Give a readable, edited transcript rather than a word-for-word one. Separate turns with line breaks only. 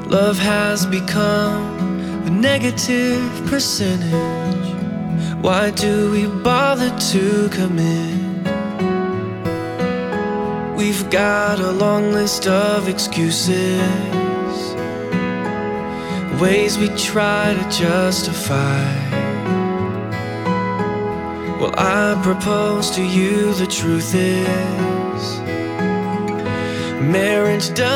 Love has become a negative percentage. Why do we bother to commit? We've got a long list of excuses, ways we try to justify. Well, I propose to you, the truth is, marriage does